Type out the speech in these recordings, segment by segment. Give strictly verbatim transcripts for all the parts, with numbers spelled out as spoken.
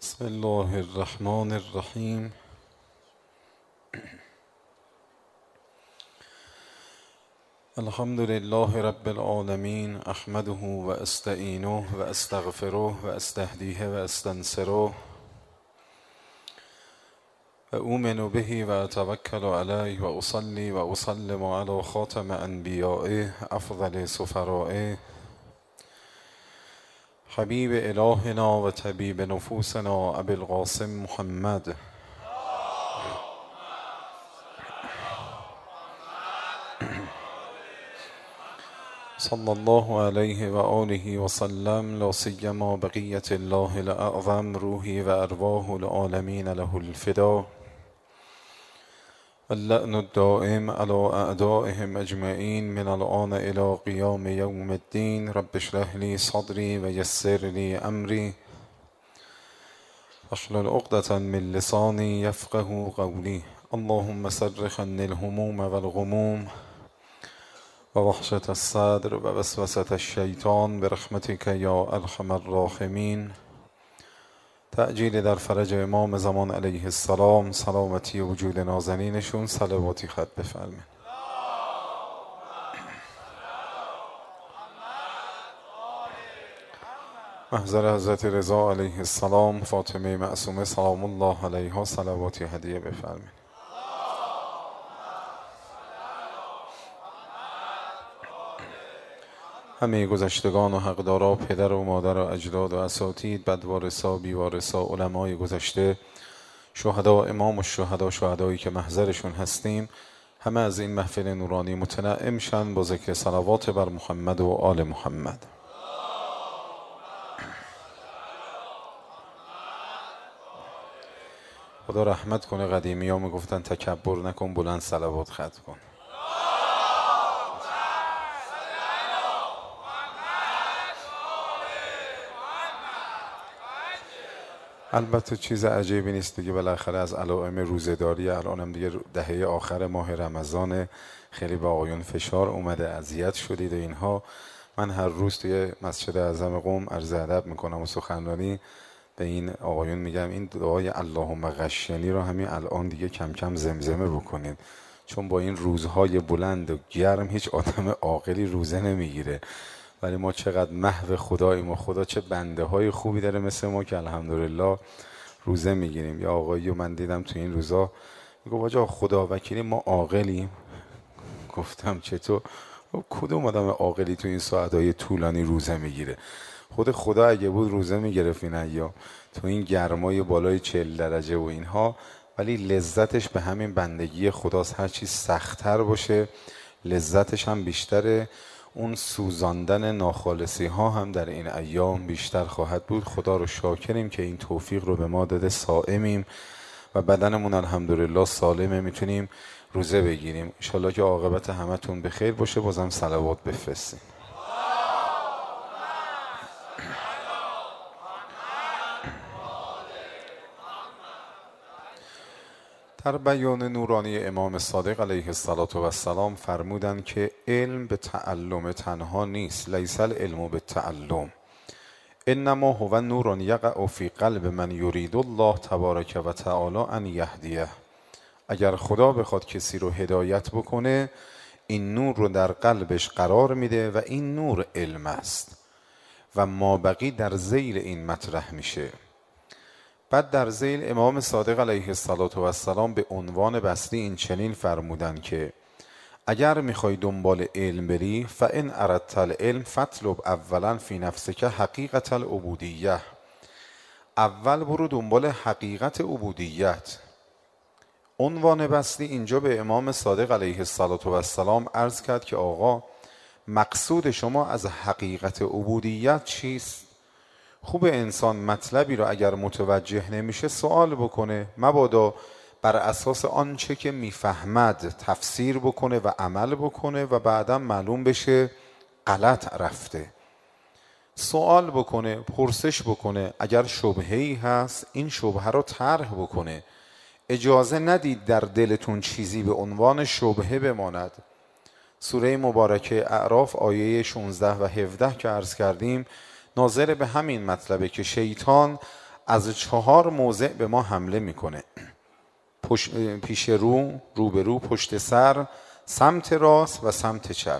بسم الله الرحمن الرحیم. الحمد لله رب العالمین، احمده و استعینه و استغفره و استهدیه و استنصره و اؤمن به و اتوکل علیه و اصلی و اسلم علی خاتم انبیائه افضل سفرائه حبیب الهنا و طبیب نفوسنا ابی القاسم محمد صلی الله علیه و آله و سلم. لا سیما بقیة الله الاعظم، روحی و ارواح العالمین له الفدا، واللعن الدائم على اعدائهم اجمعین من الآن الى قیام یوم الدین. رب اشرح لی صدری و یسر لی امری واحلل عقدة من لسانی یفقهوا قولی. اللهم صرف عني الهموم والغموم و وحشة الصدر و وسوسة الشیطان برحمتک یا ارحم الراحمین. تعجیل در فرج امام زمان علیه السلام، سلامتی وجود نازنینشون، صلواتی خط بفرمین. محضر حضرت رضا علیه السلام، فاطمه معصومه سلام الله علیها، صلواتی هدیه بفرمین. همه گذشتگان و حقدارا، پدر و مادر و اجداد و اساتید، بدوارثا، بیوارثا، علمای گذشته، شهدا، امام الشهدا، شهدایی که محضرشون هستیم، همه از این محفل نورانی متنعم شن با ذکر صلوات بر محمد و آل محمد. خدا رحمت کنه. قدیمی ها میگفتن تکبر نکن، بلند صلوات ختم کن. البته چیز عجیبی نیست دیگه، بالاخره از علائم روزه‌داری الانم دیگه دهه آخر ماه رمضان، خیلی با آقایون فشار اومده، اذیت شدید و اینها. من هر روز توی مسجد اعظم قم عرض ادب میکنم و سخنرانی به این آقایون میگم این دعای اللهم غشنی رو همین الان دیگه کم کم زمزمه بکنید، چون با این روزهای بلند و گرم هیچ آدم عاقلی روزه نمیگیره. ولی ما چقدر محو خداییم و خدا چه بنده های خوبی داره مثل ما که الحمدلله روزه میگیریم. یا آقایی و من دیدم تو این روزا میگه واجا خدا وکیلی ما عاقلیم. گفتم چطور؟ کدوم آدم عاقلی تو این ساعتهای طولانی روزه میگیره؟ خود خدا اگه بود روزه میگرفت این ایام تو این گرمای بالای چهل درجه و اینها. ولی لذتش به همین بندگی خداست. هر چیز سخت‌تر باشه لذتش هم بیشتره. اون سوزاندن ناخالصی ها هم در این ایام بیشتر خواهد بود. خدا رو شاکریم که این توفیق رو به ما داده، صائمیم و بدنمون الحمدلله سالمه، میتونیم روزه بگیریم. انشالله که عاقبت همتون به خیر باشه. بازم صلوات بفرستیم. در بیان نورانی امام صادق علیه السلام فرمودند که علم به تعلم تنها نیست. لیس العلم بالتعلم انما هو نور یقع فی قلب من یرید الله تبارک و تعالی ان یهدیه. اگر خدا بخواد کسی رو هدایت بکنه، این نور رو در قلبش قرار میده و این نور علم است و مابقی در ذیل این مطرح میشه. بعد در ذیل امام صادق علیه السلام به عنوان بسری این چنین فرمودن که اگر میخوای دنبال علم بری، فان اردت العلم فاطلب اولا فی نفسک حقیقت العبودیه. اول برو دنبال حقیقت عبودیت. عنوان بسری اینجا به امام صادق علیه السلام عرض کرد که آقا مقصود شما از حقیقت عبودیت چیست؟ خوب انسان مطلبی رو اگر متوجه نمیشه سوال بکنه، مبادا بر اساس آنچه که میفهمد تفسیر بکنه و عمل بکنه و بعدم معلوم بشه غلط رفته. سوال بکنه، پرسش بکنه، اگر شبهه‌ای هست این شبهه رو طرح بکنه. اجازه ندید در دلتون چیزی به عنوان شبهه بماند. سوره مبارکه اعراف آیه شانزده و هفده که عرض کردیم ناظر به همین مطلبه که شیطان از چهار موضع به ما حمله میکنه: پیش رو، روبرو، پشت سر، سمت راست و سمت چپ.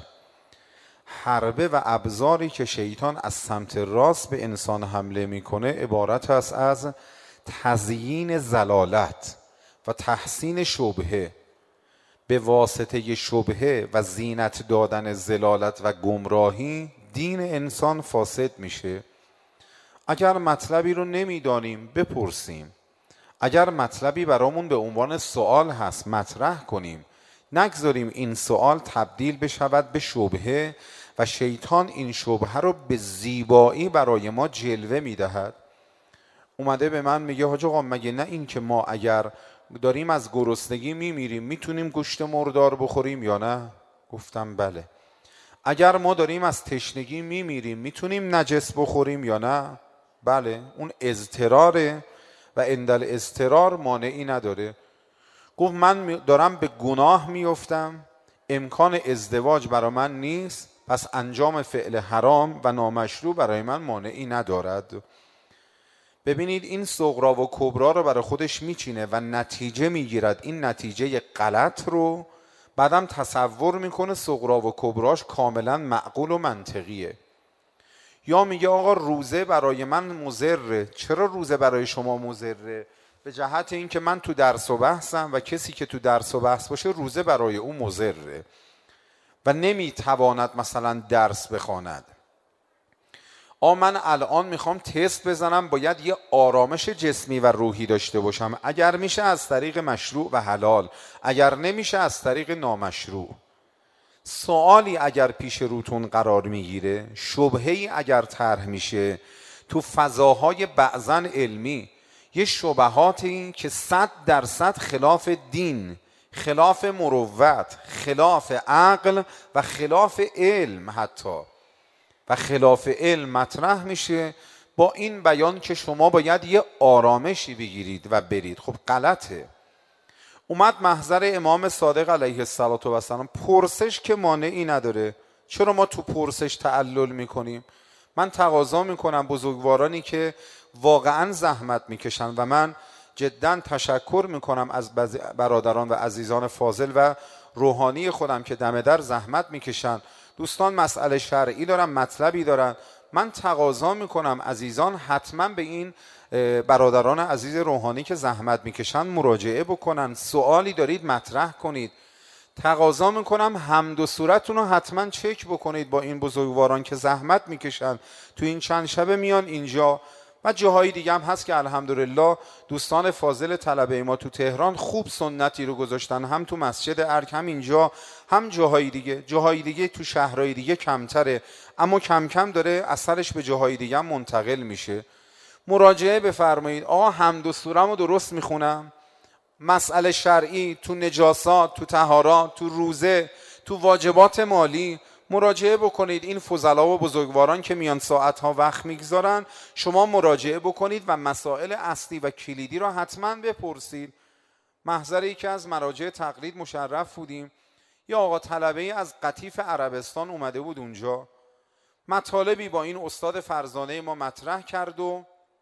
حربه و ابزاری که شیطان از سمت راست به انسان حمله میکنه عبارت است از تزیین ضلالت و تحسین شبهه. به واسطه شبهه و زینت دادن ضلالت و گمراهی دین انسان فاسد میشه. اگر مطلبی رو نمیدانیم بپرسیم، اگر مطلبی برامون به عنوان سوال هست مطرح کنیم، نگذاریم این سوال تبدیل بشود به شبهه و شیطان این شبهه رو به زیبایی برای ما جلوه میدهد. اومده به من میگه حاج آقا مگه نه این که ما اگر داریم از گرسنگی میمیریم میتونیم گوشت مردار بخوریم یا نه؟ گفتم بله. اگر ما داریم از تشنگی میمیریم میتونیم نجس بخوریم یا نه؟ بله. اون اضطراره و عندل اضطرار مانعی نداره. گفت من دارم به گناه میفتم، امکان ازدواج برای من نیست، پس انجام فعل حرام و نامشروع برای من مانعی ندارد. ببینید این صغرا و کبرا رو برای خودش میچینه و نتیجه میگیرد. این نتیجه غلط رو بعدم تصور میکنه صغرا و کبراش کاملا معقول و منطقیه. یا میگه آقا روزه برای من مضره. چرا روزه برای شما مضره؟ به جهت این که من تو درس و بحثم و کسی که تو درس و بحث باشه روزه برای او مضره و نمیتواند مثلا درس بخواند. آ من الان میخوام تست بزنم، باید یه آرامش جسمی و روحی داشته باشم. اگر میشه از طریق مشروع و حلال، اگر نمیشه از طریق نامشروع. سوالی اگر پیش روتون قرار میگیره، شبهه‌ای اگر طرح میشه تو فضاهای بعضاً علمی، یه شبهاتی که صد درصد خلاف دین، خلاف مروت، خلاف عقل و خلاف علم حتی و خلاف علم مطرح میشه، با این بیان که شما باید یه آرامشی بگیرید و برید. خب غلطه. اومد محضر امام صادق علیه السلام، پرسش که مانعی نداره. چرا ما تو پرسش تعلل میکنیم؟ من تقاضا میکنم بزرگوارانی که واقعا زحمت میکشن و من جدا تشکر میکنم از برادران و عزیزان فاضل و روحانی خودم که دم در زحمت میکشن. دوستان مسئله شرعی دارن، مطلبی دارن، من تقاضا میکنم عزیزان حتما به این برادران عزیز روحانی که زحمت میکشن مراجعه بکنن. سوالی دارید مطرح کنید. تقاضا میکنم حمد و صورتون رو حتما چک بکنید با این بزرگواران که زحمت میکشن، تو این چند شبه میان اینجا و جاهای دیگه هم هست که الحمدلله دوستان فاضل طلبه ما تو تهران خوب سنتی رو گذاشتن، هم تو مسجد ارگ، هم اینجا، هم جاهای دیگه. جاهای دیگه تو شهرهای دیگه کمتره، اما کم کم داره اثرش به جاهای دیگه هم منتقل میشه. مراجعه بفرمایید. آقا حمد و سورم رو درست میخونم؟ مسئله شرعی تو نجاسات، تو طهارات، تو روزه، تو واجبات مالی مراجعه بکنید. این فضلا و بزرگواران که میان ساعتها وقت میگذارن، شما مراجعه بکنید و مسائل اصلی و کلیدی را حتما بپرسید. محضر یکی از مراجع تقلید مشرف بودیم، یا آقا طلبه از قطیف عربستان اومده بود اونجا، مطالبی با این استاد فرزانه ما مطرح کرد و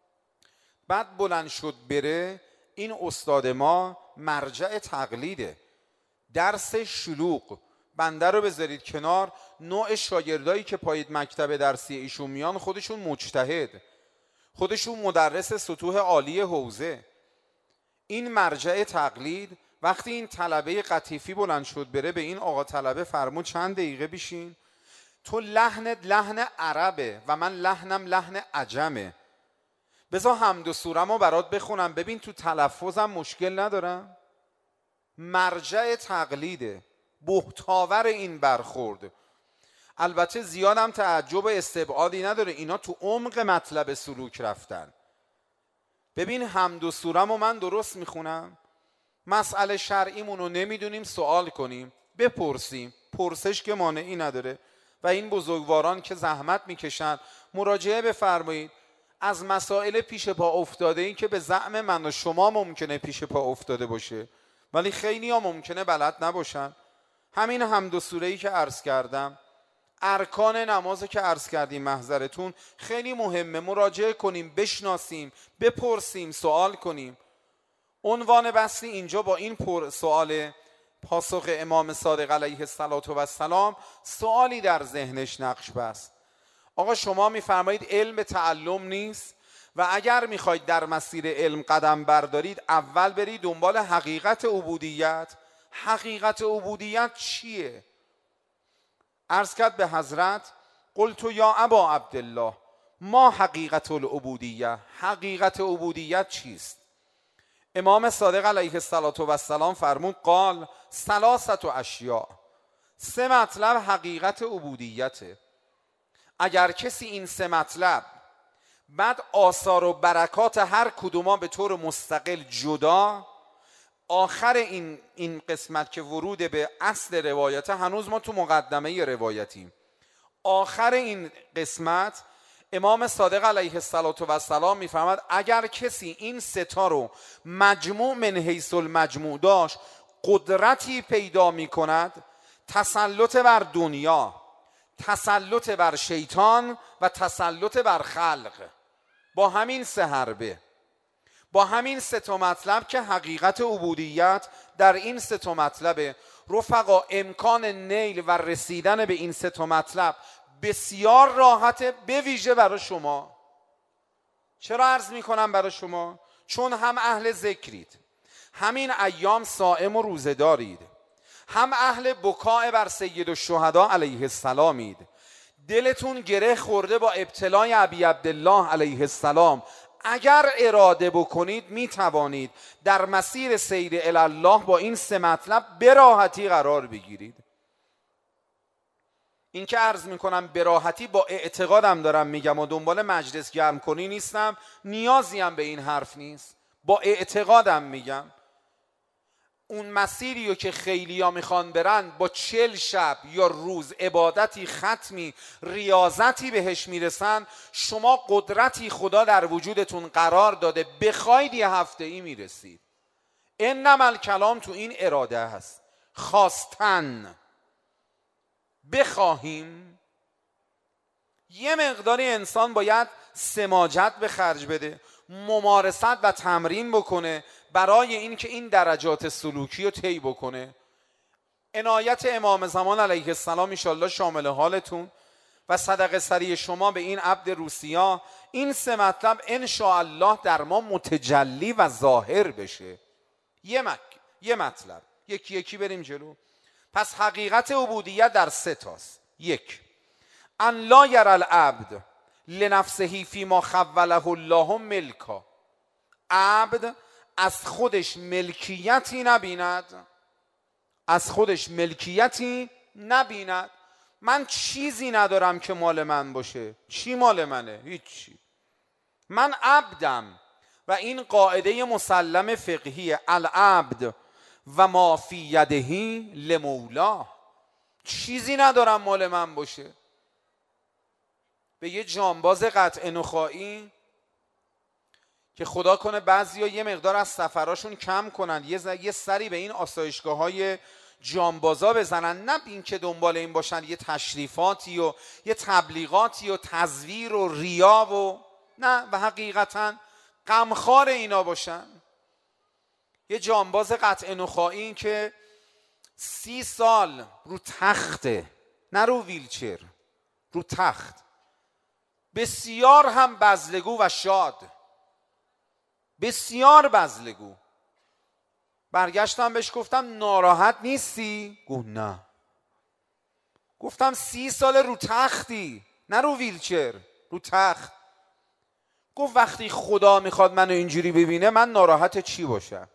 بعد بلند شد بره. این استاد ما مرجع تقلیده، درس شلوغ، بنده رو بذارید کنار. نوع شاگردایی که پایید مکتب درسی ایشون میان خودشون مجتهد، خودشون مدرس سطوح عالی حوزه. این مرجع تقلید وقتی این طلبه قطیفی بلند شد بره، به این آقا طلبه فرمود چند دقیقه بشین، تو لحنت لحن عربه و من لحنم لحن عجمه، بذار حمد و سورمو برات بخونم ببین تو تلفظم مشکل ندارم. مرجع تقلیده، بهتاور این برخورد. البته زیادم تعجب و استبعادی نداره، اینا تو عمق مطلب سلوک رفتن. ببین حمد و سورمو من درست میخونم، مسئله شرعیمونو نمیدونیم سوال کنیم، بپرسیم، پرسش که مانعی نداره. و این بزرگواران که زحمت میکشن مراجعه بفرمایید. از مسائل پیش پا افتاده این که به زعم من و شما ممکنه پیش پا افتاده باشه ولی خیلی ها ممکنه بلد نباشن. همین حمد و سوره‌ای که عرض کردم، ارکان نمازو که عرض کردیم محضرتون خیلی مهمه، مراجعه کنیم، بشناسیم، بپرسیم، سوال کنیم. عنوان بحثی اینجا با این پر سوال پاسخ امام صادق علیه السلام سوالی در ذهنش نقش بست. آقا شما میفرمایید علم به تعلم نیست و اگر میخواید در مسیر علم قدم بردارید اول برید دنبال حقیقت عبودیت. حقیقت عبودیت چیه؟ عرض کرد به حضرت قلت یا ابا عبدالله ما حقیقت العبودیه، حقیقت عبودیت چیست؟ امام صادق علیه السلام فرمود قال ثلاثت اشیاء، سه مطلب حقیقت عبودیته. اگر کسی این سه مطلب بعد آثار و برکات هر کدوما به طور مستقل جدا، آخر این این قسمت که ورود به اصل روایت، هنوز ما تو مقدمه روایتیم، آخر این قسمت امام صادق علیه السلام میفرماد اگر کسی این ستا رو مجموع من حیث المجموع داشت، قدرتی پیدا میکند تسلط بر دنیا، تسلط بر شیطان و تسلط بر خلق. با همین سه حربه، با همین سه تا مطلب که حقیقت عبودیت در این سه تا مطلبه. رفقا امکان نیل و رسیدن به این سه تا مطلب بسیار راحته، به ویژه برای شما. چرا عرض میکنم برای شما؟ چون هم اهل ذکرید، همین ایام صائم و روزه دارید، هم اهل بکاء بر سید الشهدا علیه السلامید، دلتون گره خورده با ابتلای ابی عبدالله علیه السلام. اگر اراده بکنید میتوانید در مسیر سیر الله با این سه مطلب به راحتی قرار بگیرید. این که عرض میکنم به راحتی با اعتقادم دارم میگم و دنبال مجلس گرم کنی نیستم، نیازی هم به این حرف نیست، با اعتقادم میگم. اون مسیری رو که خیلی ها میخوان برن با چل شب یا روز عبادتی، ختمی، ریاضتی بهش میرسن، شما قدرتی خدا در وجودتون قرار داده، بخواید یه هفته ای میرسید. انما الکلام تو این اراده هست، خواستن. بخواهیم یه مقداری انسان باید سماجت به خرج بده، ممارست و تمرین بکنه برای این که این درجات سلوکی رو طی بکنه. عنایت امام زمان علیه السلام انشالله شامل حالتون و صدقه سری شما به این عبد روسیا، این سه مطلب انشاءالله در ما متجلی و ظاهر بشه. یه, مک... یه مطلب یکی یکی بریم جلو. پس حقیقت عبودیت در سه تاست. یک، ان لا یر العبد لنفسه فی ما خوله الله ملکا، عبد از خودش ملکیتی نبیند، از خودش ملکیتی نبیند. من چیزی ندارم که مال من باشه. چی مال منه؟ هیچی. من عبدم و این قاعده مسلم فقهی، العبد و ما فی یدهی لمولاه. چیزی ندارم مال من باشه. به یه جانباز قطع نخاعی که خدا کنه بعضیا یه مقدار از سفراشون کم کنن، یه, یه سری به این آسایشگاه های جانبازا بزنن، نه این که دنبال این باشن یه تشریفاتی و یه تبلیغاتی و تزویر و ریا و نه، و حقیقتا غمخوار اینا باشن. یه جانباز قطع نخاعی که سی سال رو تخته، نه رو ویلچر، رو تخت، بسیار هم بزلگو و شاد، بسیار بزلگو. برگشتم بهش گفتم ناراحت نیستی؟ گفت نه. گفتم سی سال رو تختی، نه رو ویلچر، رو تخت. گفت وقتی خدا میخواد منو اینجوری ببینه من ناراحت چی باشم؟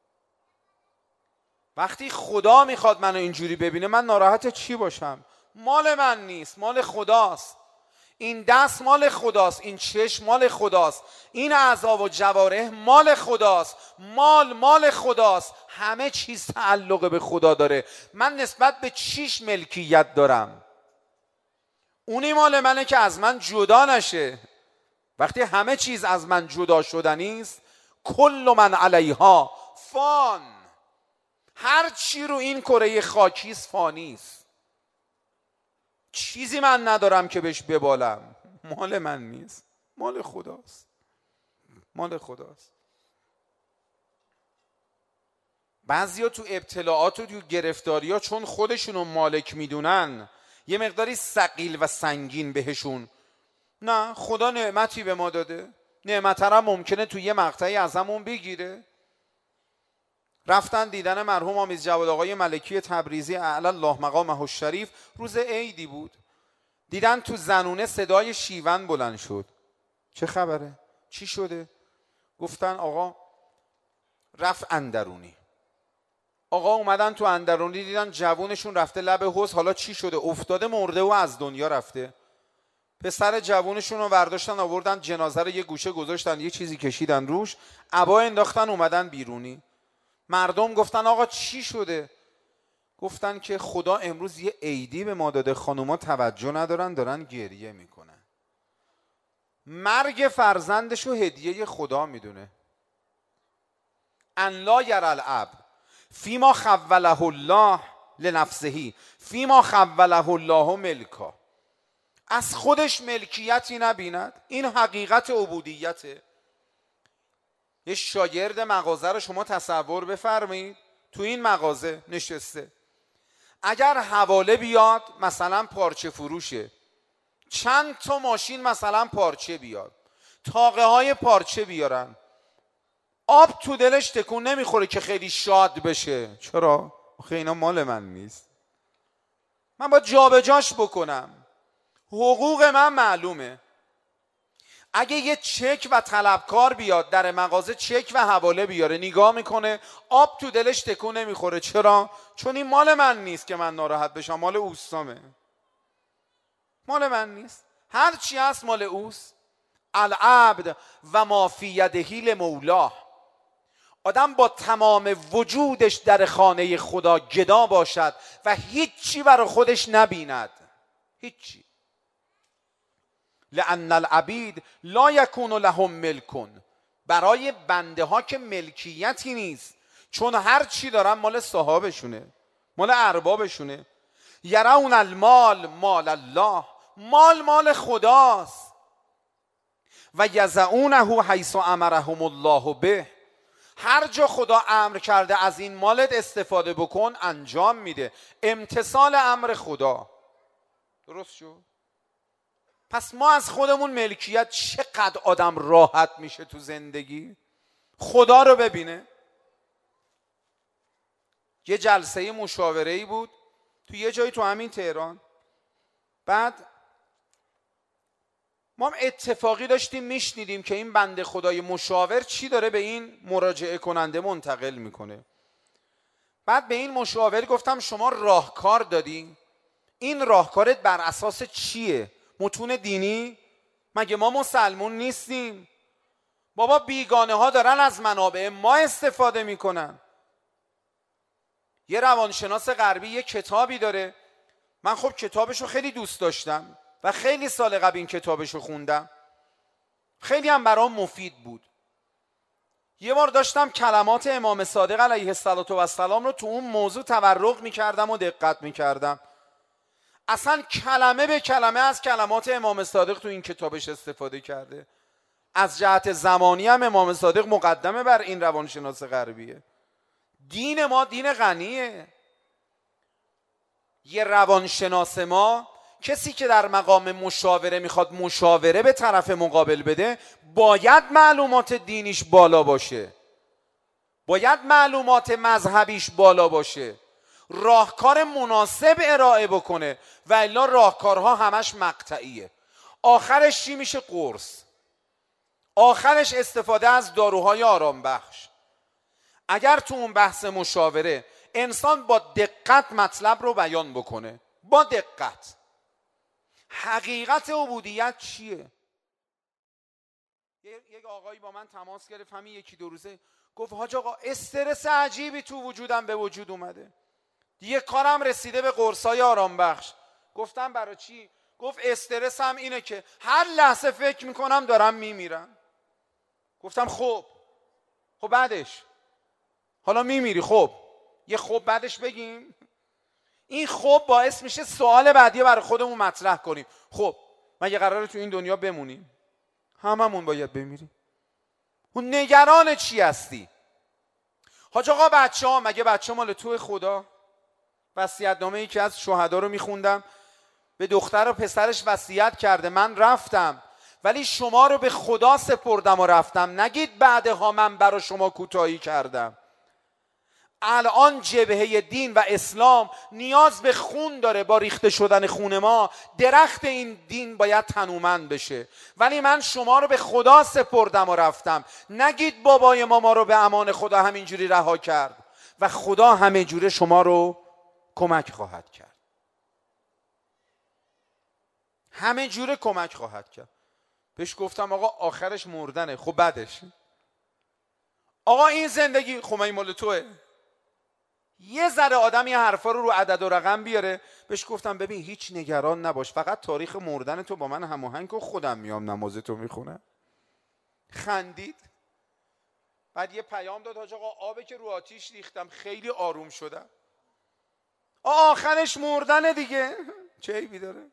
وقتی خدا میخواد منو اینجوری ببینه من ناراحت چی باشم؟ مال من نیست، مال خداست. این دست مال خداست، این چشم مال خداست، این اعضا و جوارح مال خداست، مال مال خداست، همه چیز تعلق به خدا داره. من نسبت به چیش ملکیت دارم؟ اونی مال منه که از من جدا نشه. وقتی همه چیز از من جدا شدنیست، کل من علیها فان، هر چی رو این کره خاکیست فانیست. چیزی من ندارم که بهش ببالم. مال من نیست، مال خداست، مال خداست. بعضیا تو ابتلاعات و تو گرفتاری ها چون خودشونو مالک میدونن یه مقداری ثقیل و سنگین بهشون. نه، خدا نعمتی به ما داده، نعمت هم ممکنه تو یه مقطعی ازمون بگیره. رفتن دیدن مرحوم آمیز جواد آقای ملکی تبریزی اعلی الله مقامه الشریف، روز عیدی بود. دیدن تو زنونه صدای شیون بلند شد. چه خبره؟ چی شده؟ گفتن آقا رفت اندرونی. آقا اومدن تو اندرونی دیدن جوونشون رفته لب حوض. حالا چی شده؟ افتاده مرده و از دنیا رفته. پسر جوونشون رو برداشتن آوردن جنازه رو یه گوشه گذاشتن، یه چیزی کشیدن روش، عبا انداختن، اومدن بیرونی. مردم گفتن آقا چی شده؟ گفتن که خدا امروز یه عیدی به ما داده، خانوما توجه ندارن، دارن گریه میکنن. مرگ فرزندشو هدیه خدا میدونه. ان لا یر الاب فیما خوله الله لنفسه فیما خوله الله ملکا. از خودش ملکیتی نبیند. این حقیقت عبودیته. یه شاگرد مغازه رو شما تصور بفرمایید، تو این مغازه نشسته، اگر حواله بیاد مثلا پارچه فروشه، چند تا ماشین مثلا پارچه بیاد، تاقه های پارچه بیارن، آب تو دلش تکون نمیخوره که خیلی شاد بشه. چرا؟ آخه اینا مال من نیست، من باید جابجاش بکنم. حقوق من معلومه. اگه یه چک و طلبکار بیاد در مغازه، چک و حواله بیاره، نگاه میکنه، آب تو دلش تکون نمیخوره. چرا؟ چون این مال من نیست که من ناراحت بشم، مال اوستامه، مال من نیست. هر چی هست مال اوست. العبد و ما فی یده لمولاه. آدم با تمام وجودش در خانه خدا گدا باشد و هیچی برای خودش نبیند، هیچی. لأن العبید لا یکون لهم ملکون. برای بنده ها که ملکیتی نیست، چون هر چی دارن مال صاحبشونه، مال اربابشونه. یرون المال مال الله. مال مال خداست. و یضعونه حیث امرهم الله به. هر جا خدا امر کرده از این مالت استفاده بکن، انجام میده. امتثال امر خدا. درست شد؟ پس ما از خودمون ملکیت، چقدر آدم راحت میشه تو زندگی خدا رو ببینه. یه جلسه مشاوره‌ای بود تو یه جایی تو همین تهران. بعد ما هم اتفاقی داشتیم میشنیدیم که این بنده خدای مشاور چی داره به این مراجعه کننده منتقل میکنه. بعد به این مشاور گفتم شما راهکار دادی؟ این راهکارت بر اساس چیه؟ متون دینی؟ مگه ما مسلمون نیستیم؟ بابا بیگانه ها دارن از منابع ما استفاده میکنن. یه روانشناس غربی یه کتابی داره، من خب کتابشو خیلی دوست داشتم و خیلی سال قبل این کتابشو خوندم، خیلی هم برام مفید بود. یه بار داشتم کلمات امام صادق علیه السلام رو تو اون موضوع تورق میکردم و دقت میکردم. اصلا کلمه به کلمه از کلمات امام صادق تو این کتابش استفاده کرده. از جهت زمانی هم امام صادق مقدمه بر این روانشناس غربیه. دین ما دین غنیه. یه روانشناس ما، کسی که در مقام مشاوره میخواد مشاوره به طرف مقابل بده، باید معلومات دینیش بالا باشه، باید معلومات مذهبیش بالا باشه، راهکار مناسب ارائه بکنه، و الا راهکارها همش مقطعیه. آخرش چی میشه؟ قرص. آخرش استفاده از داروهای آرام بخش. اگر تو اون بحث مشاوره انسان با دقت مطلب رو بیان بکنه، با دقت، حقیقت عبودیت چیه؟ یک آقایی با من تماس گرفت همین یکی دو روزه، گفت حاج آقا استرس عجیبی تو وجودم به وجود اومده، دیگه کارم رسیده به قرصای آرام بخش. گفتم برای چی؟ گفت استرس هم اینه که هر لحظه فکر میکنم دارم میمیرم. گفتم خب خب بعدش؟ حالا میمیری، خب یه خب بعدش بگیم؟ این خب باعث میشه سوال بعدی برای خودمون مطرح کنیم. خب مگه قراره تو این دنیا بمونیم؟ هممون باید بمیریم. اون نگران چی هستی؟ حاج آقا بچه ها، مگه بچه مال تو خدا؟ وصیت‌نامه ای که از شهدا رو میخوندم، به دختر و پسرش وصیت کرده من رفتم ولی شما رو به خدا سپردم و رفتم، نگید بعدها من برای شما کوتاهی کردم. الان جبهه دین و اسلام نیاز به خون داره. با ریخته شدن خون ما درخت این دین باید تنومند بشه. ولی من شما رو به خدا سپردم و رفتم، نگید بابای ما ما رو به امان خدا همینجوری رها کرد و خدا همه جوره شما رو کمک خواهد کرد. همه جوره کمک خواهد کرد. بهش گفتم آقا آخرش مردنه. خب بعدش آقا این زندگی خب این مال توه. یه ذره آدم یه حرفا رو رو عدد و رقم بیاره. بهش گفتم ببین هیچ نگران نباش، فقط تاریخ مردن تو با من هماهنگ کن، خودم میام نماز تو میخونم. خندید. بعد یه پیام داد حاج آقا آبه که رو آتیش ریختم خیلی آروم شدم. آخرش مردن دیگه. چه عیبی داره؟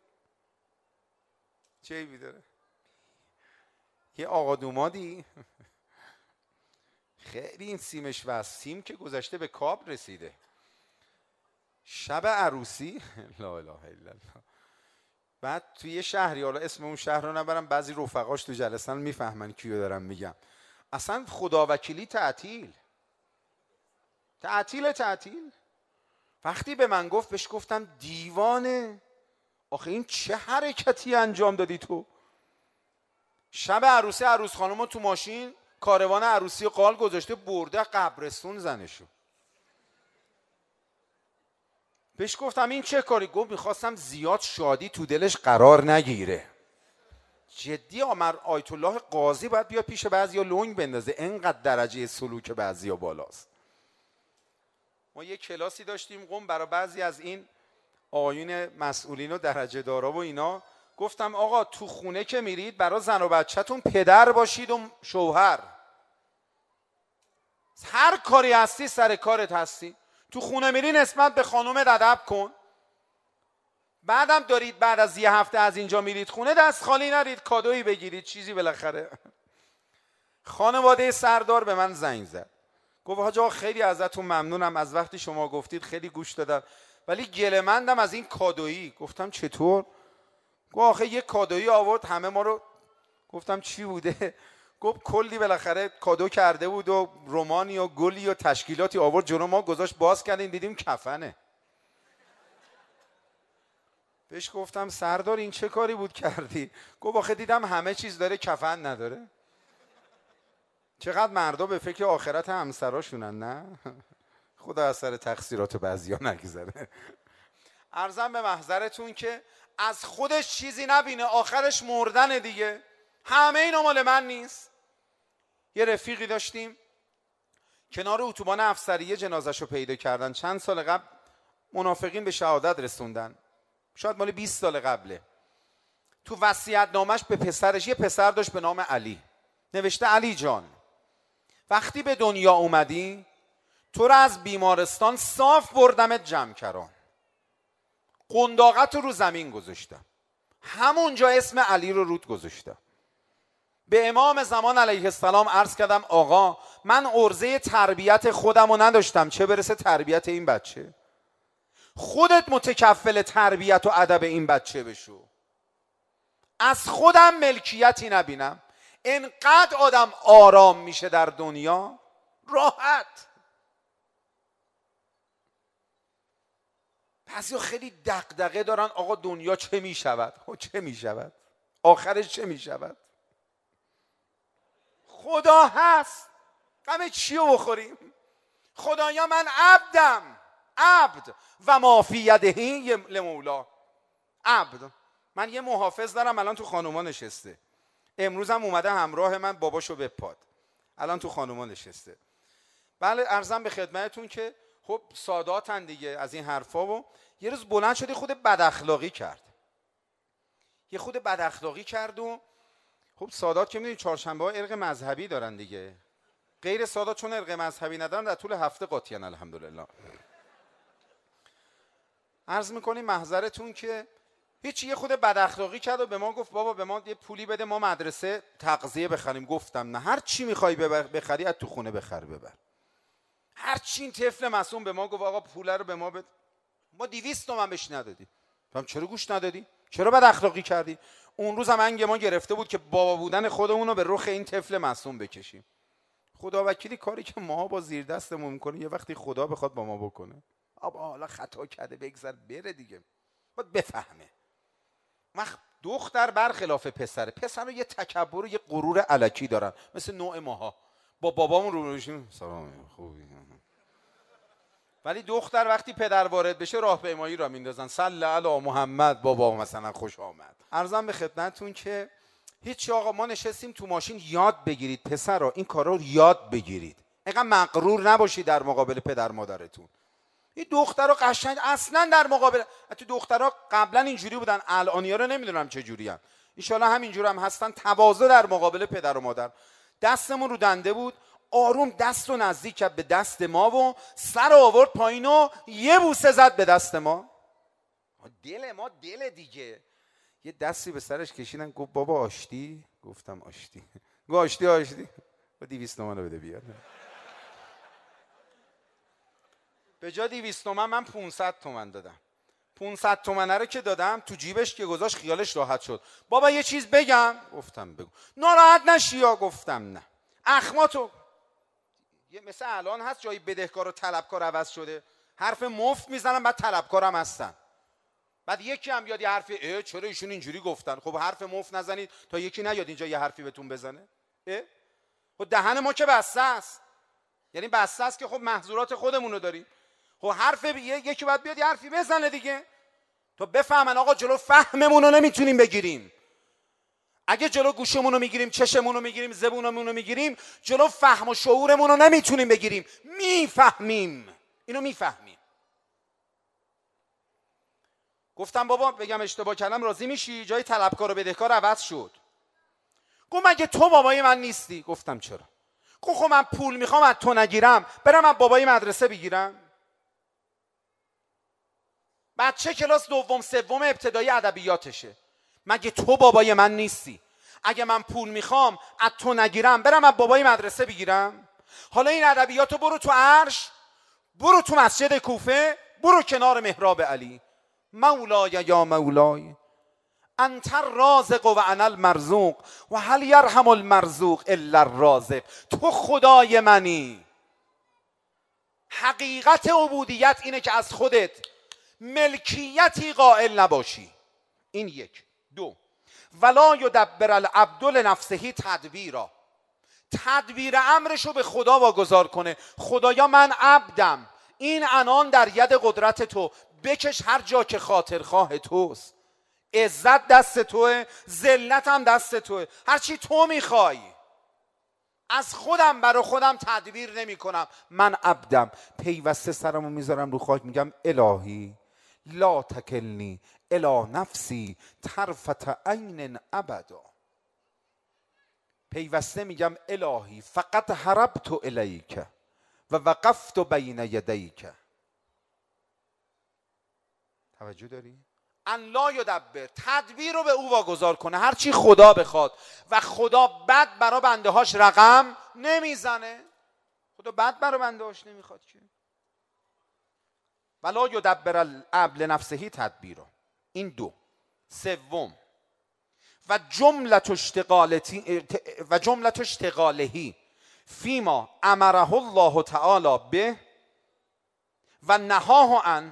چه عیبی داره؟ یه آقا دومادی خیلی این سیمش و سیم که گذشته به کاب رسیده. شب عروسی لا اله الا الله. بعد توی یه شهری، حالا اسم اون شهر رو نبرم، بعضی رفقاش تو جلسن میفهمن کیو دارم میگم، اصلا خداوکیلی تعطیل تعطیل تعطیل. وقتی به من گفت بهش گفتم دیوانه، آخه این چه حرکتی انجام دادی تو؟ شب عروسی عروس خانم تو ماشین کاروان عروسی قال گذاشته برده قبرستون زنشو. بهش گفتم این چه کاری؟ گفت میخواستم زیاد شادی تو دلش قرار نگیره. جدی آمر آیت الله قاضی باید بیا پیش بعضیا لنگ بندازه، اینقدر درجه سلوک بعضیا بالاست. ما یه کلاسی داشتیم قم برای بعضی از این آیون مسئولین و درجه دارا و اینا، گفتم آقا تو خونه که میرید برای زن و بچه‌تون پدر باشید و شوهر. هر کاری هستی سر کارت هستی. تو خونه میری نسبت به خانومت ادب کن. بعدم دارید بعد از یه هفته از اینجا میرید خونه دست خالی نرید، کادویی بگیرید چیزی بالاخره. خانواده سردار به من زنگ زد گفت حاج آقا خیلی ازتون ممنونم، از وقتی شما گفتید خیلی گوش دادم ولی گله‌مندم از این کادویی. گفتم چطور؟ گفت آخه یه کادویی آورد همه ما رو. گفتم چی بوده؟ گفت کلی بالاخره کادو کرده بود و رومانی و گلی و تشکیلاتی آورد جلو ما گذاشت، باز کردیم دیدیم کفنه. بهش گفتم سردار این چه کاری بود کردی؟ گفت آخه دیدم همه چیز داره کفن نداره. چقدر مردا به فکر آخرت همسراشونن نه؟ خدا از سر تقصیرات بعضیا نگذره. عرضم به محضرتون که از خودش چیزی نبینه، آخرش مردن دیگه. همه اینا مال من نیست. یه رفیقی داشتیم کنار اتوبان افسریه جنازه‌شو پیدا کردن، چند سال قبل منافقین به شهادت رسوندن، شاید مال بیست سال قبله. تو وصیت‌نامش به پسرش، یه پسر داشت به نام علی، نوشته علی جان وقتی به دنیا اومدی تو رو از بیمارستان صاف بردمت جمکران، قنداقت رو رو زمین گذاشتم، همونجا اسم علی رو رود گذاشتم. به امام زمان علیه السلام عرض کردم آقا من عرضه تربیت خودم رو نداشتم، چه برسه تربیت این بچه؟ خودت متکفل تربیت و ادب این بچه بشو. از خودم ملکیتی نبینم. انقدر آدم آرام میشه در دنیا، راحت. بعضیا خیلی دغدغه دارن آقا دنیا چه میشود؟ چه میشود؟ آخرش چه میشود؟ خدا هست، غم چیو بخوریم؟ خدایا من عبدم، عبد و ما فی یدهی لمولا. عبد، من یه محافظ دارم الان تو خانوما نشسته، امروز هم اومده همراه من باباشو بپاد، الان تو خانوما نشسته. بله عرضم به خدمتتون که خب ساداتن دیگه از این حرفا. و یه روز بلند شده خود بد اخلاقی کرد، یه خود بد اخلاقی کرد و خب سادات که میدونید چهارشنبه ها ارق مذهبی دارن دیگه، غیر سادات چون ارق مذهبی ندارن در طول هفته قاطیان الحمدلله. عرض میکنیم محضرتون که هیچ یه خود بد اخلاقی کرد و به ما گفت بابا به ما یه پولی بده ما مدرسه تغذیه بخریم. گفتم نه، هر چی میخوای بخری از تو خونه بخر ببر. هر چی این طفل معصوم به ما گفت آقا پول رو به ما بده، ما دویست تومن بهش ندادیم. گفتم چرا گوش ندادی؟ چرا بد اخلاقی کردی؟ اون روز هم انگ ما گرفته بود که بابا بودن خودمون رو به رخ این طفل معصوم بکشیم. خدا وکیلی کاری که ما با زیر دستمون میکنه یه وقتی خدا بخواد با ما بکنه. آبا حالا خطا کرده بگذر بره دیگه، باید بفهمه. وقت دختر برخلاف پسره، پسر رو یه تکبر و یه غرور الکی دارن مثل نوع ماها. با بابامون رو بشیم سلام خوبی، ولی دختر وقتی پدر وارد بشه راهپیمایی را میندازن صلی علی محمد بابا مثلا خوش آمد. عرضم به خدمتتون که هیچ آقا ما نشستیم تو ماشین یاد بگیرید پسرا این کارا رو یاد بگیرید، اینقدر مغرور نباشید در مقابل پدر مادرتون. این دخترها قشنگ اصلا در مقابل تو دخترها قبلا اینجوری بودن، الانیا رو نمیدونم چه جوری ان، ان شاء الله همینجور هم هستن. تواضع در مقابل پدر و مادر. دستمون رو دنده بود، آروم دست رو نزدیک کرد به دست ما و سر آورد پایین و یه بوسه زد به دست ما. دل ما دل دیگه. یه دستی به سرش کشیدن، گفت بابا آشتی؟ گفتم آشتی. گفت آشتی آشتی با دویست تومن رو بده بیاد. به جا دویست تومن من پانصد تومن دادم. پانصد تومن رو که دادم تو جیبش که گذاشت خیالش راحت شد. بابا یه چیز بگم؟ گفتم بگو. ناراحت نشی یا؟ گفتم نه. اخماتو یه مثل الان هست جایی بدهکار و طلبکار عوض شده، حرف مفت میزنن بعد طلبکارم هستن. بعد یکی هم یاد یه حرفی اه چرا ایشون اینجوری گفتن؟ خب حرف مفت نزنید تا یکی نیاد اینجا یه حرفی بهتون بزنه. اه خب دهن ما که بسته است، یعنی بسته است که خب محظورات خودمون رو داریم. خب حرف یکی باید بیاد یه حرفی بزنه دیگه تا بفهمن آقا جلو فهممون رو نمیتونیم بگیریم. اگه جلو گوشمون رو میگیریم، چشمون رو میگیریم، زبونمون رو میگیریم، جلو فهم و شعورمون رو نمیتونیم بگیریم. میفهمیم، اینو میفهمیم. گفتم بابا بگم اشتباه کردم راضی میشی؟ جای طلبکار و بدهکار عوض شد. گفت مگه تو بابای من نیستی؟ گفتم چرا؟ گفت خب من پول میخوام از تو نگیرم برم از بابای مدرسه بگیرم؟ بچه کلاس دوم سوم ابتدایی ادبیاتشه. مگه تو بابای من نیستی؟ اگه من پول میخوام از تو نگیرم برم از بابای مدرسه بگیرم؟ حالا این ادبیاتو برو تو عرش، برو تو مسجد کوفه، برو کنار محراب علی. مولای یا مولای انت الرازق و انا المرزوق و هل یرحم المرزوق الا الرازق. تو خدای منی. حقیقت عبودیت اینه که از خودت ملکیتی قائل نباشی. این یک. دو، ولا یدبر العبد لنفسه تدبیرا. تدبیر امرشو به خدا واگذار کنه. خدایا من عبدم، این انان در ید قدرت تو، بکش هر جا که خاطر خواه توست. عزت دست توه، ذلت هم دست توه، هرچی تو میخوای. از خودم برای خودم تدبیر نمی کنم، من عبدم. پیوسته سرمو میذارم رو خاک میگم الهی لا تکلنی الی نفسی طرفة عین ابدا. پیوسته میگم الهی فقط هربت الیک و وقفت بین یدیک. توجه داری؟ ان لا یدبر، تدبیر رو به او واگذار کنه هرچی خدا بخواد. و خدا بد برا بنده هاش رقم نمیزنه. خدا بد برا بنده هاش نمیخواد که. ولا یدبر العبد لنفسه تدبیرا. این دو. سوم، و جملت اشتغالتی و جملت اشتغالهی فیما امره الله تعالی به و نهاه عن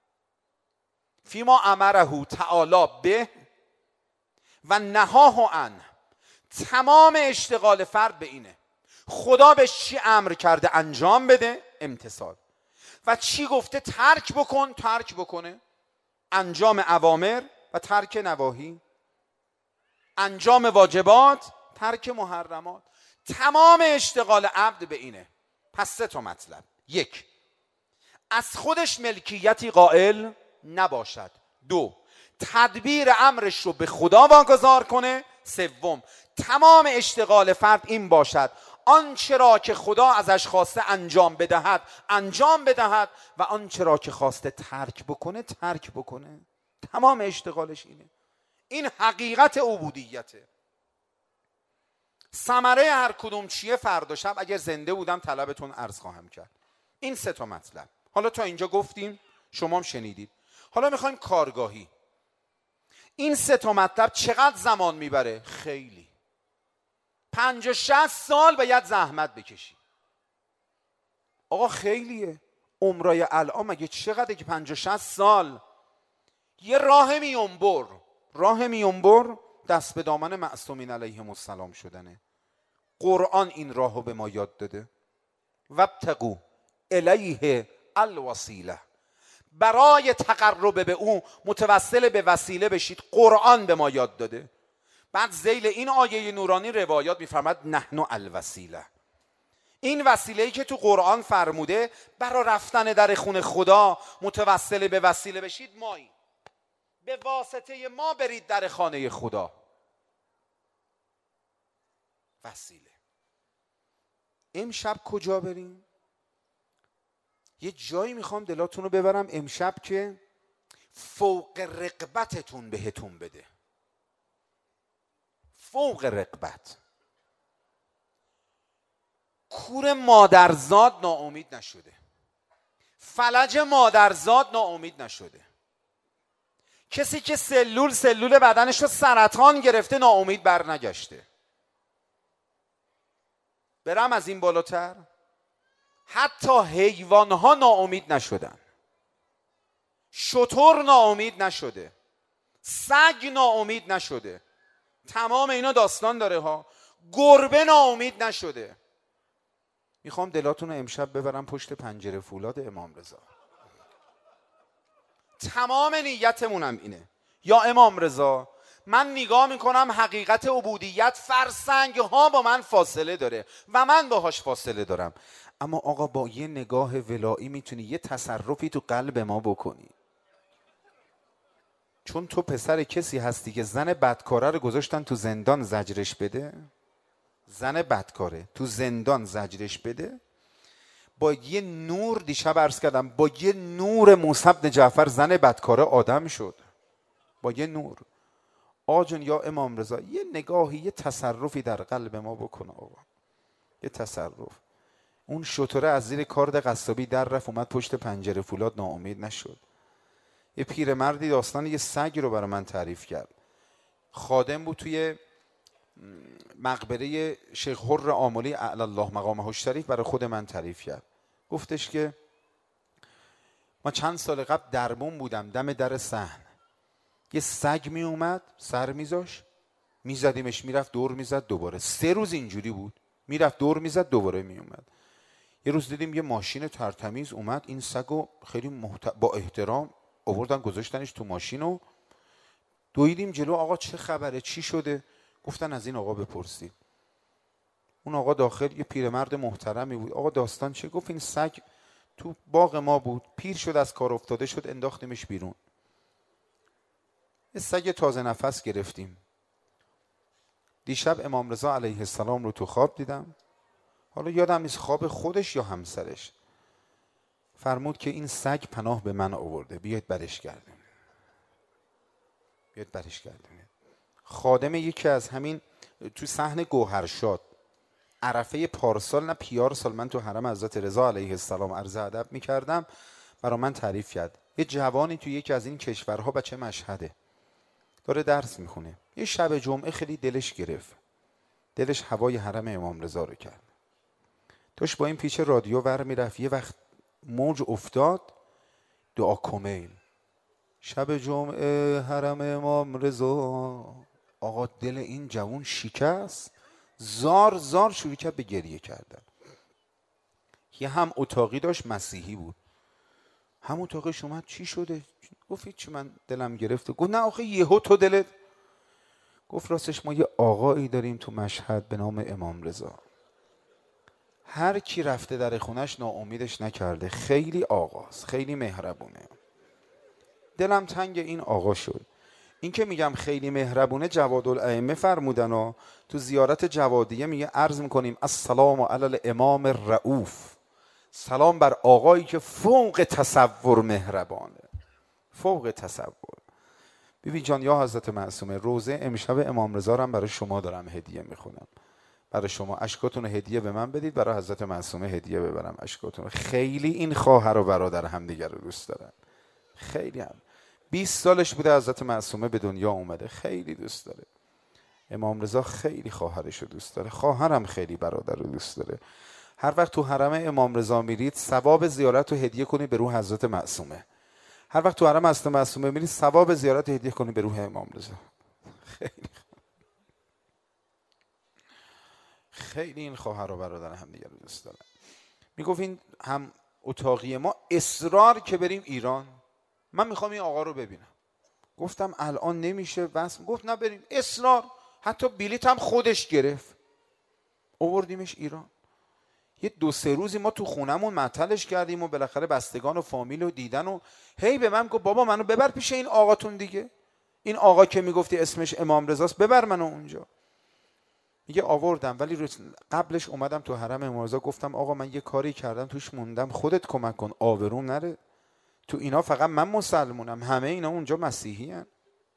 فیما امره تعالی به و نهاه عن. تمام اشتغال فرد به اینه خدا به چی امر کرده انجام بده، امتثال، و چی گفته ترک بکن، ترک بکنه. انجام اوامر و ترک نواهی، انجام واجبات، ترک محرمات. تمام اشتغال عبد به اینه. پس سه تا مطلب. یک، از خودش ملکیتی قائل نباشد. دو، تدبیر امرش رو به خدا واگذار کنه. سوم، تمام اشتغال فرد این باشد آنچه را که خدا ازش خواسته انجام بدهد انجام بدهد و آنچه را که خواسته ترک بکنه ترک بکنه. تمام اشتغالش اینه. این حقیقت عبودیته. ثمره هر کدوم چیه فردا شب اگر زنده بودم طلبتون عرض خواهم کرد. این سه تا مطلب. حالا تا اینجا گفتیم، شما هم شنیدید. حالا میخوایم کارگاهی. این سه تا مطلب چقدر زمان میبره؟ خیلی. پنج و شصت سال باید زحمت بکشی. آقا خیلیه. عمرای الان مگه چقدر که پنج و شصت سال؟ یه راه میونبر، راه میونبر دست به دامن معصومین علیهم السلام شدنه. قرآن این راهو به ما یاد داده. وابتغوا الیه الوسیله، برای تقرب به او متوسل به وسیله بشید. قرآن به ما یاد داده. بعد ذیل این آیه نورانی روایات میفرماد نحن الوسیله. این وسیله‌ای که تو قرآن فرموده برای رفتن در خون خدا متوسل به وسیله بشید مایی. به واسطه ما برید در خانه خدا. وسیله. امشب کجا بریم؟ یه جایی میخوام دلاتون رو ببرم امشب که فوق رغبتتون بهتون بده. فوق رغبت. کور مادرزاد ناامید نشده. فلج مادرزاد ناامید نشده. کسی که سلول سلول بدنش رو سرطان گرفته ناامید بر نگشته. برم از این بالاتر؟ حتی حیوانها ناامید نشدن. شتر ناامید نشده. سگ ناامید نشده. تمام اینا داستان داره ها. گربه ناامید نشده. میخوام دلاتون رو امشب ببرم پشت پنجره فولاد امام رضا. تمام نیتمونم اینه. یا امام رضا، من نگاه میکنم حقیقت عبودیت فرسنگ ها با من فاصله داره و من باهاش فاصله دارم، اما آقا با یه نگاه ولایی میتونی یه تصرفی تو قلب ما بکنی. چون تو پسر کسی هستی که زن بدکاره رو گذاشتن تو زندان زجرش بده. زن بدکاره تو زندان زجرش بده. با یه نور، دیشب عرض کردم، با یه نور موسی بن جعفر زن بدکاره آدم شد. با یه نور. آجون یا امام رضا یه نگاهی، یه تصرفی در قلب ما بکنه آقا. یه تصرف. اون شتره از زیر کارد قصابی در رفت اومد پشت پنجره فولاد ناامید نشد. یه پیرمردی داستان یه سگ رو برای من تعریف کرد. خادم بود توی مقبره شیخ حر آملی اعلی الله مقامه الشریف، برای خود من تعریف کرد. گفتش که ما چند سال قبل دربون بودم دم در صحن، یه سگ می اومد سر میذاش، میزدیمش میرفت دور میزد دوباره. سه روز اینجوری بود، میرفت دور میزد دوباره میومد. یه روز دیدیم یه ماشین ترتمیز اومد، این سگو خیلی محت... با احترام آوردن گذاشتنش تو ماشین و دویدیم جلو. آقا چه خبره، چی شده؟ گفتن از این آقا بپرسید. اون آقا داخل یه پیرمرد محترمی بود. آقا داستان چه؟ گفت این سگ تو باغ ما بود، پیر شد از کار افتاده شد، انداختیمش بیرون. یه سگ تازه نفس گرفتیم. دیشب امام رضا علیه السلام رو تو خواب دیدم. حالا یادم نیست خواب خودش یا همسرش. فرمود که این سگ پناه به من آورده، بیاید برش گردونید. بیاید برش گردونید. خادم یکی از همین تو صحن گوهرشاد عرفه پارسال نه پیار سال من تو حرم حضرت رضا علیه السلام عرض ادب میکردم، برای من تعریف کرد. یه جوانی تو یکی از این کشورها، بچه مشهده، داره درس میخونه. یه شب جمعه خیلی دلش گرفت، دلش هوای حرم امام رضا رو کرد. توش با این پیچ رادیو ور میرفت. یه وقت موج افتاد، دعا کمیل، شب جمعه حرم امام رضا. آقا دل این جوان شکست، زار زار شروع کرد به گریه کردن. یه هم اتاقی داشت مسیحی بود، هم اتاقش اومد چی شده؟ گفت چی، من دلم گرفته. گفت نه آخه یهو تو دلت. گفت راستش ما یه آقایی داریم تو مشهد به نام امام رضا، هر کی رفته در خونش ناامیدش نکرده، خیلی آقاست، خیلی مهربونه. دلم تنگ این آقا شد. این که میگم خیلی مهربونه جواد الائمه فرمودن و تو زیارت جوادیه میگه عرض میکنیم السلام علی الامام الرؤوف، سلام بر آقایی که فوق تصور مهربانه، فوق تصور. بیبی جان یا حضرت معصومه، روزه امشب امام رضا رو هم برای شما دارم هدیه میخونم، برای شما اشکاتون رو هدیه به من بدید، برای حضرت معصومه هدیه ببرم اشکاتون رو. خیلی این خواهر و برادر همدیگر رو دوست دارن، خیلی هم بیست سالش بوده حضرت معصومه به دنیا اومده، خیلی دوست داره. امام رضا خیلی خواهرش رو دوست داره، خواهرم خیلی برادر رو دوست داره. هر وقت تو حرم امام رضا میرید ثواب زیارت رو هدیه کنید به روح حضرت معصومه. هر وقت تو حرم حضرت معصومه میرید ثواب زیارت رو هدیه کنید به روح امام رضا. خیلی خیلی این خواهر و برادر هم دیگه رو دوست دارن. میگفت این هم اتاقی ما اصرار که بریم ایران، من میخوام این آقا رو ببینم. گفتم الان نمیشه بس. گفت نه بریم، اصرار. حتی بلیط هم خودش گرفت، آوردیمش ایران. یه دو سه روزی ما تو خونمون معطلش کردیم و بالاخره بستگان و فامیل رو دیدن و هی به من گفت بابا منو ببر پیش این آقاتون دیگه، این آقا که میگفتی اسمش امام رضاست ببر منو اونجا. میگه آوردم، ولی قبلش اومدم تو حرم امام رضا گفتم آقا من یه کاری کردم توش موندم، خودت کمک کن، آبروم نره. تو اینا فقط من مسلمونم، همه اینا اونجا مسیحی هن.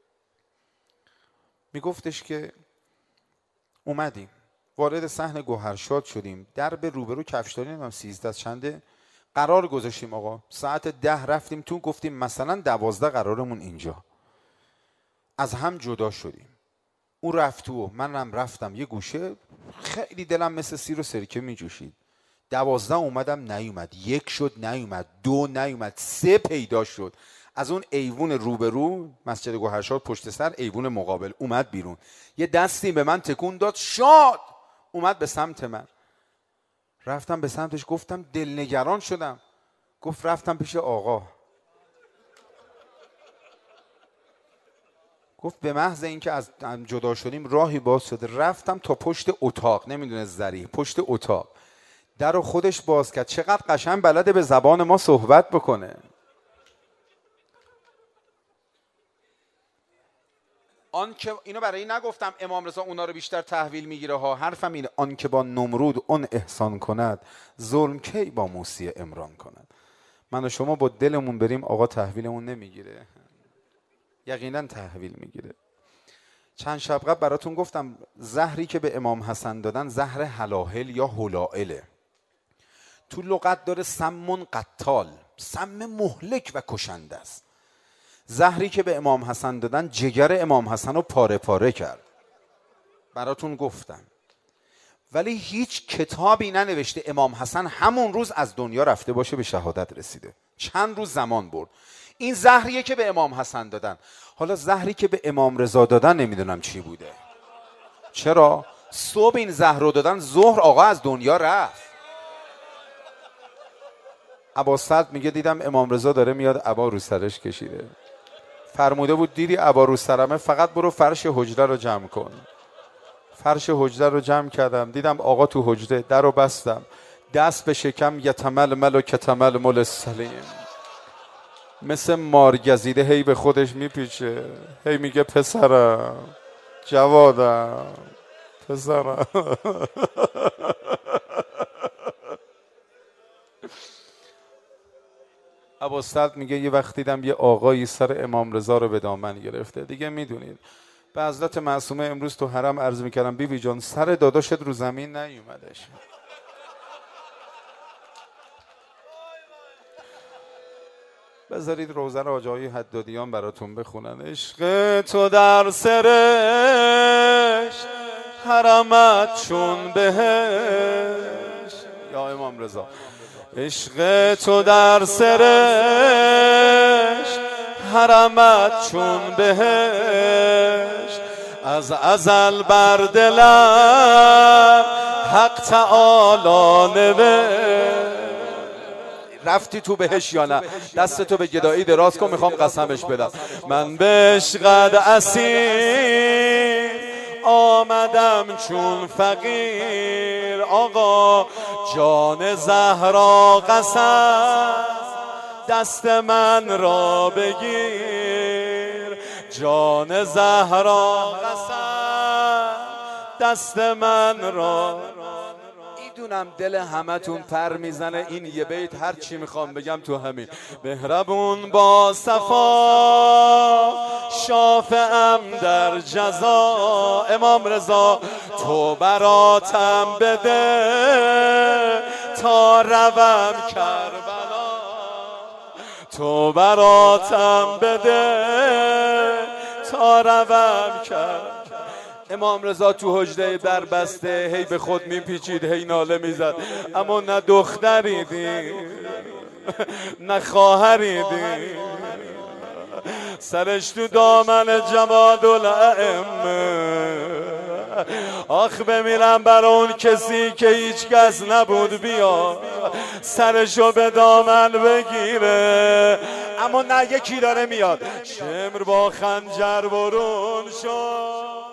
میگفتش که اومدیم وارد صحن گوهرشاد شدیم، در به روبرو کفشداری نمیم سیزده چنده قرار گذاشتیم آقا، ساعت ده رفتیم تو، گفتیم مثلا دوازده قرارمون اینجا. از هم جدا شدیم، اون رفت تو منم رفتم یه گوشه، خیلی دلم مثل سیر و سرکه می جوشید. دوازده اومدم نیومد، یک شد نیومد، دو نیومد، سه پیدا شد. از اون ایوون روبرو مسجد گوهرشاد پشت سر ایوون مقابل اومد بیرون، یه دستی به من تکون داد، شاد اومد به سمت من. رفتم به سمتش، گفتم دلنگران شدم. گفت رفتم پیش آقا. گفت به محض اینکه از جدا شدیم راهی باز شد، رفتم تا پشت اتاق، نمیدونه ذریع پشت اتاق، در رو خودش باز کرد. چقدر قشنگ بلده به زبان ما صحبت بکنه. آن که اینو برای نگفتم امام رضا اونا رو بیشتر تحویل میگیره ها، حرفم اینه، آن که با نمرود اون احسان کند، ظلم کی با موسی عمران کند. من و شما با دلمون بریم آقا تحویلمون نمیگیره، یقینا تحویل میگیره. چند شب قبل براتون گفتم زهری که به امام حسن دادن زهر هلاهل یا هلائله. تو لغت داره سم قتال، سم مهلک و کشنده است. زهری که به امام حسن دادن جگر امام حسن رو پاره پاره کرد، براتون گفتم. ولی هیچ کتابی ننوشته امام حسن همون روز از دنیا رفته باشه به شهادت رسیده، چند روز زمان برد. این زهریه که به امام حسن دادن. حالا زهری که به امام رضا دادن نمیدونم چی بوده. چرا؟ صبح این زهر رو دادن، ظهر آقا از دنیا رفت. عباس‌صدر میگه دیدم امام رضا داره میاد عبا رو سرش کشیده، فرموده بود دیدی عبا رو سرمه فقط برو فرش حجره رو جمع کن. فرش حجره رو جمع کردم، دیدم آقا تو حجره، در رو بستم، دست به شکم یتمل مل کتمل مل سلیم، مثل مارگزیده هی به خودش میپیچه، هی میگه پسرم جوادم پسرم. عباس‌صدر میگه یه وقت دیدم یه آقایی سر امام رضا رو به دامن گرفته. دیگه میدونید به حضرت معصومه امروز تو حرم عرض میکردم بیبی جان سر داداشت رو زمین نیومدش. بذارید روزن آجای حدادیان براتون بخونن. عشق تو در سرش حرمت چون بهش، یا امام رضا. عشق تو در سرش حرمت چون بهش، از ازل بر دلم حق تعالی نوشت. رفتی تو بهش یا نه؟ دستتو به گدایی دراز کن، میخوام قسمش بدم. من به عشقت اسیر آمدم چون فقیر، آقا جان زهرا قسم دست من را بگیر. جان زهرا قسم دست من را. میدونم دل همتون پر میزنه این یه بیت هر چی میخوام بگم تو همین. مهربون با صفا شافعم در جزا، امام رضا تو براتم بده تا روم کربلا، تو براتم بده تا روم کربلا. امام رضا تو حجره در بسته هی به خود میپیچید، هی ناله میزد، اما نه دختری دید نه خواهری دید، سرش تو دامن جماد الائمه. آخ بمیرم برای اون کسی که هیچ کس نبود بیا سرشو به دامن بگیره، اما نه یکی داره میاد. شمر با خنجر برون شد